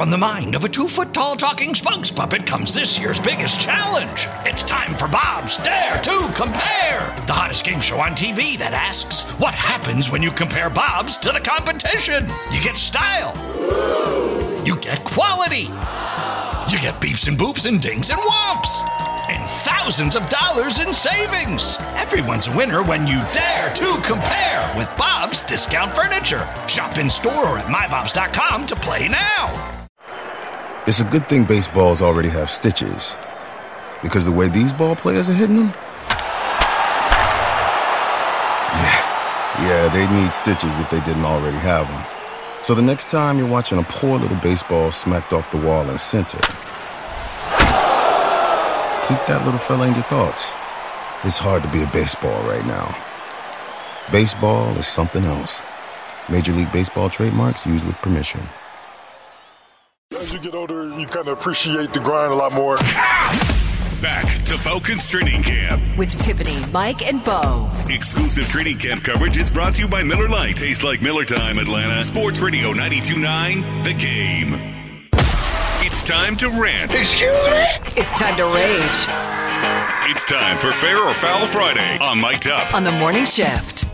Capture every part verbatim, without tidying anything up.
From the mind of a two-foot-tall talking spokes puppet comes this year's biggest challenge. It's time for Bob's Dare to Compare, the hottest game show on T V that asks, what happens when you compare Bobs to the competition? You get style. You get quality. You get beeps and boops and dings and whomps. And thousands of dollars in savings. Everyone's a winner when you dare to compare with Bob's Discount Furniture. Shop in store or at my bobs dot com to play now. It's a good thing baseballs already have stitches, because the way these ball players are hitting them, yeah, yeah, they need stitches if they didn't already have them. So the next time you're watching a poor little baseball smacked off the wall in center, keep that little fella in your thoughts. It's hard to be a baseball right now. Baseball is something else. Major League Baseball trademarks used with permission. As you get older, you kind of appreciate the grind a lot more. Back to Falcons Training Camp with Tiffany, Mike, and Bo. Exclusive training camp coverage is brought to you by Miller Lite. Tastes like Miller time, Atlanta. Sports Radio ninety-two point nine, The Game. It's time to rant. Excuse me? It's time to rage. It's time for Fair or Foul Friday on Mic'd Up on the Morning Shift.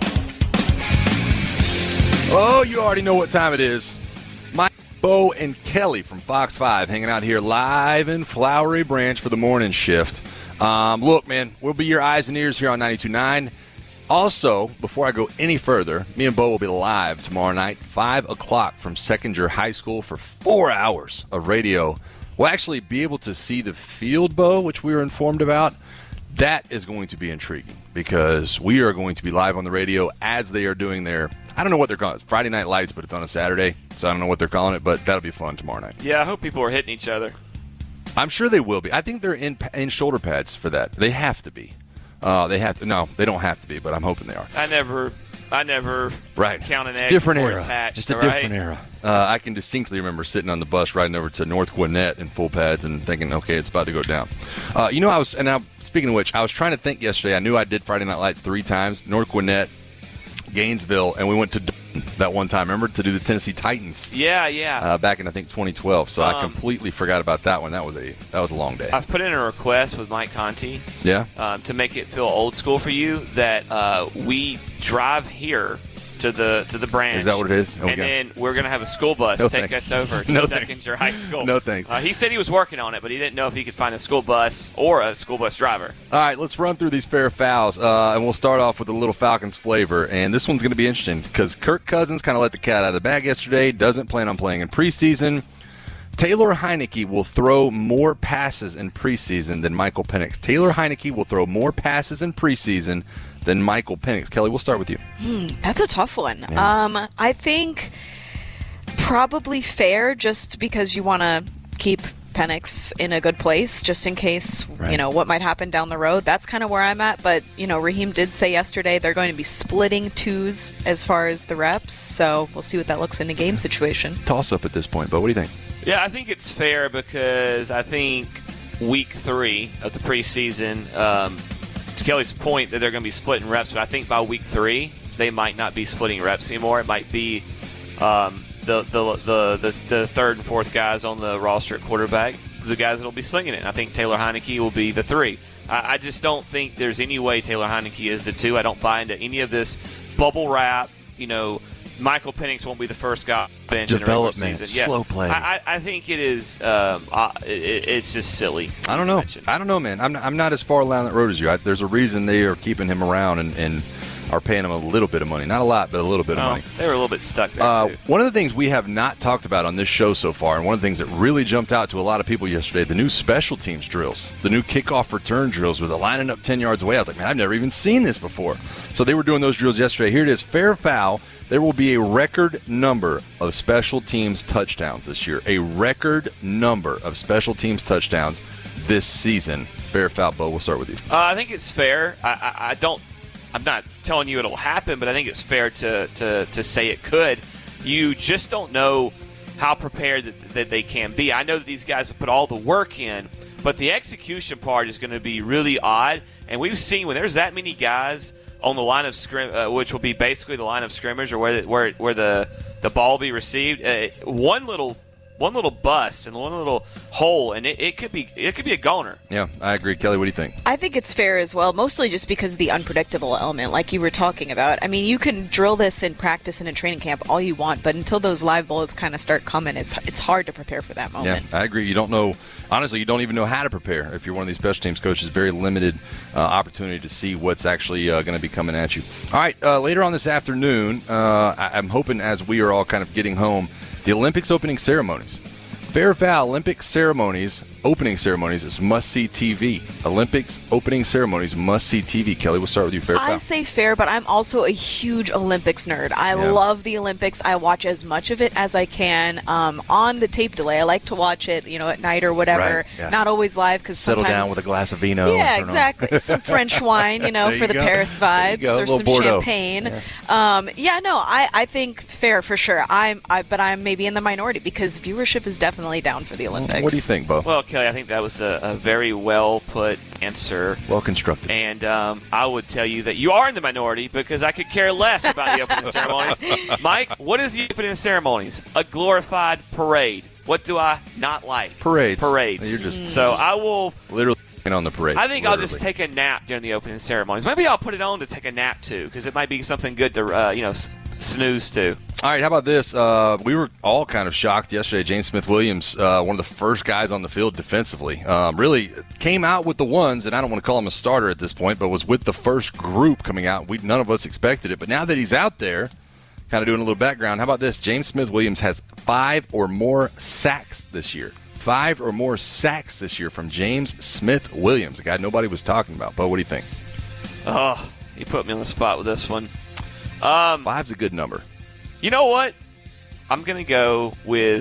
Oh, you already know what time it is. Mike, Bo, and Kelly from Fox five hanging out here live in Flowery Branch for the Morning Shift. Um, look, man, we'll be your eyes and ears here on ninety-two point nine. Also, before I go any further, me and Bo will be live tomorrow night, five o'clock from Seconder High School for four hours of radio. We'll actually be able to see the field, Bo, which we were informed about. That is going to be intriguing because we are going to be live on the radio as they are doing their, I don't know what they're calling it, Friday Night Lights, but it's on a Saturday, so I don't know what they're calling it, but that'll be fun tomorrow night. Yeah, I hope people are hitting each other. I'm sure they will be. I think they're in in shoulder pads for that. They have to be. Uh, they have to. No, they don't have to be, but I'm hoping they are. I never, I never right. count an it's egg different before era. it's hatched. It's a right? different era. Uh, I can distinctly remember sitting on the bus riding over to North Gwinnett in full pads and thinking, okay, it's about to go down. Uh, you know, I was, and now speaking of which, I was trying to think yesterday. I knew I did Friday Night Lights three times: North Gwinnett, Gainesville, and we went to that one time. Remember to do the Tennessee Titans? Yeah, yeah. Uh, back in I think twenty twelve. So um, I completely forgot about that one. That was a that was a long day. I've put in a request with Mike Conti. Yeah. Um, to make it feel old school for you, that uh, we drive here to the to the branch. Is that what it is? Okay. And then we're going to have a school bus no take thanks. us over to no Seconder High School. No thanks. Uh, he said he was working on it, but he didn't know if he could find a school bus or a school bus driver. All right, let's run through these fair fouls, uh, and we'll start off with a little Falcons flavor. And this one's going to be interesting because Kirk Cousins kind of let the cat out of the bag yesterday, doesn't plan on playing in preseason. Taylor Heineke will throw more passes in preseason than Michael Penix. Taylor Heineke will throw more passes in preseason than Michael Penix. Kelly, we'll start with you. Hmm, that's a tough one. Yeah. Um, I think probably fair, just because you want to keep Penix in a good place, just in case, right. you know, what might happen down the road. That's kind of where I'm at. But, you know, Raheem did say yesterday they're going to be splitting twos as far as the reps. So we'll see what that looks in a game situation. Toss up at this point, but what do you think? Yeah, I think it's fair because I think week three of the preseason, um, to Kelly's point that they're going to be splitting reps, but I think by week three they might not be splitting reps anymore. It might be um, the, the, the the the third and fourth guys on the roster at quarterback, the guys that will be slinging it. And I think Taylor Heineke will be the three. I, I just don't think there's any way Taylor Heineke is the two. I don't buy into any of this bubble wrap, you know, Michael Penix won't be the first guy on the bench Development, in the regular season. Yeah. slow play. I, I, I think it is. Um, uh, it, it's just silly. I don't know. I don't know, man. I'm not, I'm not as far down that road as you. I, there's a reason they are keeping him around and, and are paying him a little bit of money. Not a lot, but a little bit no, of money. They were a little bit stuck there, uh, too. One of the things we have not talked about on this show so far, and one of the things that really jumped out to a lot of people yesterday, the new special teams drills, the new kickoff return drills where they're lining up ten yards away. I was like, man, I've never even seen this before. So they were doing those drills yesterday. Here it is, fair foul. There will be a record number of special teams touchdowns this year. A record number of special teams touchdowns this season. Fair foul, Bo, we'll start with you. Uh, I think it's fair. I, I, I don't. I'm not telling you it'll happen, but I think it's fair to, to, to say it could. You just don't know how prepared that, that they can be. I know that these guys have put all the work in, but the execution part is going to be really odd. And we've seen when there's that many guys on the line of scrim, uh, which will be basically the line of scrimmage or where the, where where the the ball will be received. Uh, one little one little bust and one little hole, and it, it could be it could be a goner. Yeah, I agree. Kelly, what do you think? I think it's fair as well, mostly just because of the unpredictable element, like you were talking about. I mean, you can drill this in practice and in training camp all you want, but until those live bullets kind of start coming, it's it's hard to prepare for that moment. Yeah, I agree. You don't know, honestly, you don't even know how to prepare. If you're one of these special teams coaches, very limited uh, opportunity to see what's actually uh, going to be coming at you. All right, uh, later on this afternoon, uh, I- I'm hoping as we are all kind of getting home, the Olympics opening ceremonies. Fair or foul, Olympic ceremonies, opening ceremonies is must-see T V. Olympics opening ceremonies, must-see T V. Kelly, we'll start with you. Fair or foul? I say fair, but I'm also a huge Olympics nerd. I Yeah. love the Olympics. I watch as much of it as I can um, on the tape delay. I like to watch it, you know, at night or whatever. Right, yeah. Not always live because Settle sometimes down with a glass of vino. Yeah, and turn on. exactly. Some French wine, you know, There for you the go. Paris There you vibes, go. A or little some Bordeaux. champagne. Yeah. Um, yeah, no, I, I think fair for sure. I'm, I, but I'm maybe in the minority because viewership is definitely down for the Olympics. What do you think, Bo? Well, Kelly, I think that was a, a very well put answer. Well constructed. And um, I would tell you that you are in the minority because I could care less about the opening ceremonies. Mike, what is the opening ceremonies? A glorified parade. What do I not like? Parades. Parades. You're just- so I will. Literally on the parade. I think I'll just literally. take a nap during the opening ceremonies. Maybe I'll put it on to take a nap too, because it might be something good to uh, you know s- snooze to. All right, how about this? Uh, we were all kind of shocked yesterday. James Smith-Williams, uh, one of the first guys on the field defensively, um, really came out with the ones, and I don't want to call him a starter at this point, but was with the first group coming out. We None of us expected it, but now that he's out there, kind of doing a little background, how about this? James Smith-Williams has five or more sacks this year. Five or more sacks this year from James Smith-Williams, a guy nobody was talking about. Bo, what do you think? Oh, you put me on the spot with this one. Um, Five's a good number. You know what? I'm going to go with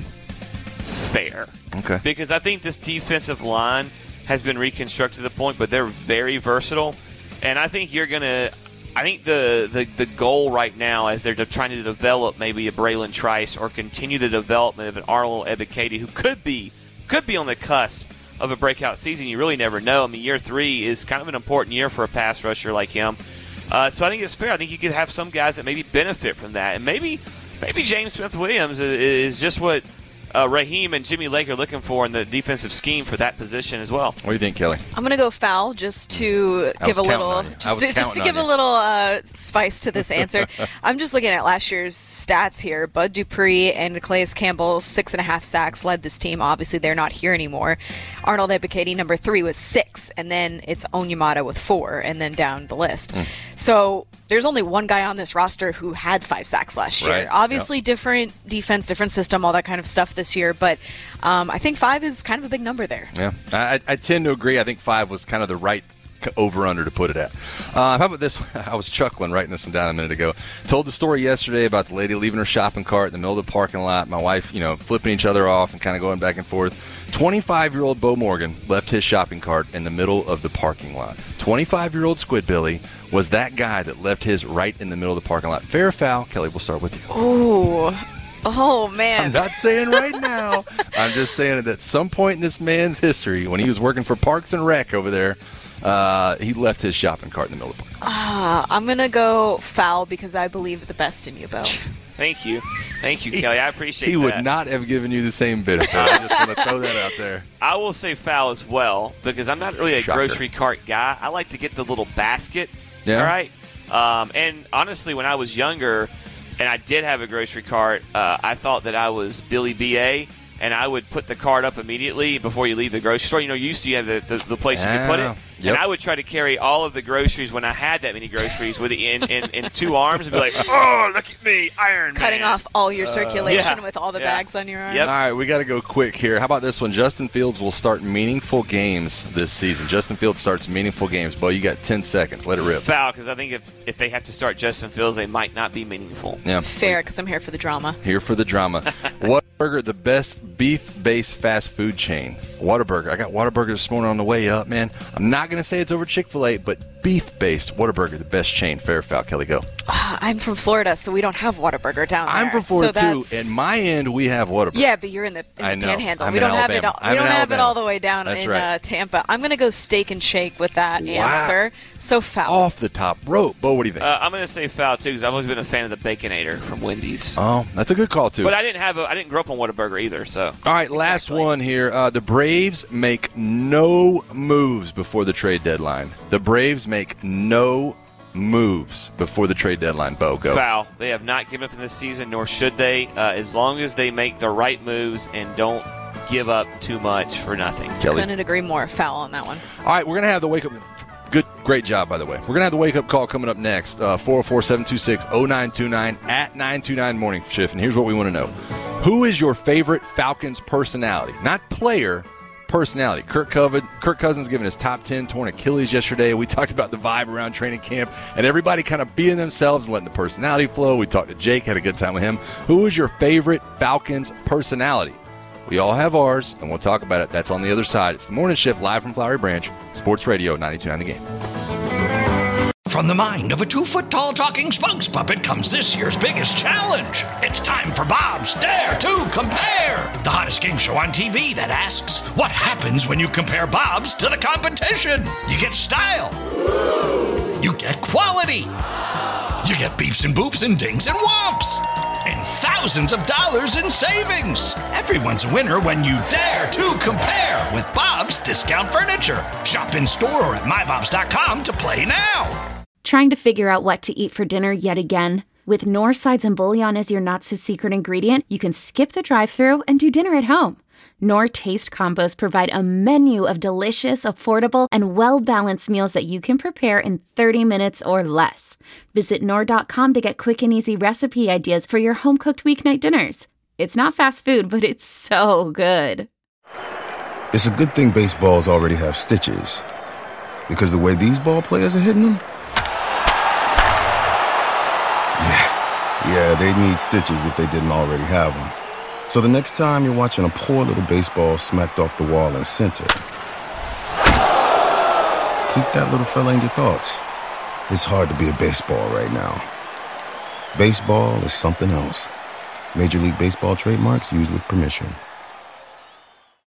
fair. Okay. Because I think this defensive line has been reconstructed to the point, but they're very versatile. And I think you're going to – I think the, the, the goal right now as they're de- trying to develop maybe a Braylon Trice or continue the development of an Arnold Ebiketie who could be could be on the cusp of a breakout season. You really never know. I mean, year three is kind of an important year for a pass rusher like him. Uh, so I think it's fair. I think you could have some guys that maybe benefit from that. And maybe maybe James Smith-Williams is, is just what uh, Raheem and Jimmy Lake are looking for in the defensive scheme for that position as well. What do you think, Kelly? I'm going to go foul just to I give a was counting little on you. I just was to, just to counting give on a you. little uh, spice to this answer. I'm just looking at last year's stats here. Bud Dupree and Calais Campbell, six and a half sacks, led this team. Obviously, they're not here anymore. Arnold Ebiketie, number three, with six, and then it's Onyemata with four, and then down the list. Mm. So there's only one guy on this roster who had five sacks last year. Right. Obviously, different defense, different system, all that kind of stuff this year, but um, I think five is kind of a big number there. Yeah, I, I tend to agree. I think five was kind of the right over-under to put it at. Uh, how about this one? I was chuckling writing this one down a minute ago. Told the story yesterday about the lady leaving her shopping cart in the middle of the parking lot. My wife, you know, flipping each other off and kind of going back and forth. twenty-five-year-old Bo Morgan left his shopping cart in the middle of the parking lot. twenty-five-year-old Squidbilly was that guy that left his right in the middle of the parking lot. Fair or foul? Kelly, we'll start with you. Ooh. Oh, man. I'm not saying right now. I'm just saying that at some point in this man's history, when he was working for Parks and Rec over there, uh, he left his shopping cart in the middle of the park. Uh, I'm going to go foul because I believe the best in you, Bo. Thank you. Thank you, Kelly. I appreciate He that. would not have given you the same benefit. I just want to throw that out there. I will say foul as well because I'm not really a Shocker. grocery cart guy. I like to get the little basket. Yeah. All right. Um, and honestly, when I was younger and I did have a grocery cart, uh, I thought that I was Billy B A, and I would put the cart up immediately before you leave the grocery store. You know, you used to have the, the, the place you could put Yeah. it. Yep. And I would try to carry all of the groceries when I had that many groceries with in, in, in two arms and be like, oh, look at me, Iron Man. Cutting off all your circulation Yeah. with all the Yeah. bags on your arm. Yep. All right, we got to go quick here. How about this one? Justin Fields will start meaningful games this season. Justin Fields starts meaningful games. Bo, you got ten seconds. Let it rip. Foul, because I think if, if they have to start Justin Fields, they might not be meaningful. Yeah. Fair, because I'm here for the drama. Here for the drama. What burger, the best beef-based fast food chain? Whataburger. I got Whataburger this morning on the way up, man. I'm not going to say it's over Chick-fil-A, but beef-based Whataburger, the best chain. Fair or foul, Kelly, go. Uh, I'm from Florida, so we don't have Whataburger down there. I'm from Florida, so too. In my end, we have Whataburger. Yeah, but you're in the, in I the know. Panhandle. I'm we in don't have it. Alabama. All, I'm we in don't have it Alabama. all the way down That's in right. uh, Tampa. I'm going to go Steak and Shake with that Wow. answer. So foul. Off the top rope. Bo, what do you think? Uh, I'm going to say foul too because I've always been a fan of the Baconator from Wendy's. Oh, that's a good call, too. But I didn't have a, I didn't grow up on Whataburger either. So All right, last Exactly. one here. Uh, the Braves make no moves before the trade deadline. The Braves make no moves before the trade deadline. Bo, go. foul. They have not given up in this season, nor should they. Uh, as long as they make the right moves and don't give up too much for nothing. Kelly. Couldn't agree more. Foul on that one. All right, we're going to have the wake up. Good, great job, by the way. We're going to have the wake up call coming up next. Uh, four oh four, seven two six, oh nine two nine at nine two nine Morning Shift. And here's what we want to know. Who is your favorite Falcons personality? Not player, personality. Kirk, Coven, Kirk Cousins giving his top ten torn Achilles yesterday. We talked about the vibe around training camp and everybody kind of being themselves and letting the personality flow. We talked to Jake, had a good time with him. Who is your favorite Falcons personality? We all have ours, and we'll talk about it. That's on the other side. It's the Morning Shift live from Flowery Branch, Sports Radio ninety-two point nine The Game. From the mind of a two-foot-tall talking spokes puppet comes this year's biggest challenge. It's time for Bob's Dare to Compare, the hottest game show on T V that asks, what happens when you compare Bob's to the competition? You get style. You get quality. You get beeps and boops and dings and whomps. And thousands of dollars in savings. Everyone's a winner when you dare to compare with Bob's Discount Furniture. Shop in store or at my bobs dot com to play now. Trying to figure out what to eat for dinner yet again? With Knorr sides and bouillon as your not-so-secret ingredient, you can skip the drive-thru and do dinner at home. Knorr Taste Combos provide a menu of delicious, affordable, and well-balanced meals that you can prepare in thirty minutes or less. Visit Knorr dot com to get quick and easy recipe ideas for your home-cooked weeknight dinners. It's not fast food, but it's so good. It's a good thing baseballs already have stitches. Because the way these ball players are hitting them? Yeah, yeah, they need stitches if they didn't already have them. So the next time you're watching a poor little baseball smacked off the wall in center, keep that little fella in your thoughts. It's hard to be a baseball right now. Baseball is something else. Major League Baseball trademarks used with permission.